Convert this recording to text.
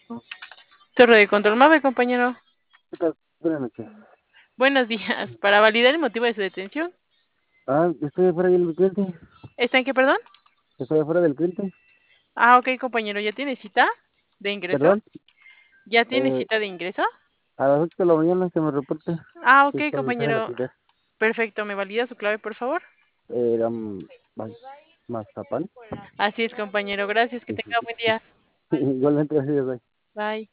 Torre de control MAVE, compañero. ¿Qué tal? Buenas noches. Buenos días. Para validar el motivo de su detención. Estoy afuera del cliente. ¿Está en qué, perdón? Estoy afuera del cliente. Ah, ok, compañero. ¿Ya tiene cita de ingreso? Perdón. ¿Ya tiene Eh, cita de ingreso? a las 8 de la mañana se me reporta Ah, que ok, está para compañero. retirar. Perfecto. ¿Me valida su clave, por favor? Era mazapán. Así es, compañero. Gracias. Que tenga buen día. Igualmente, así es. Bye.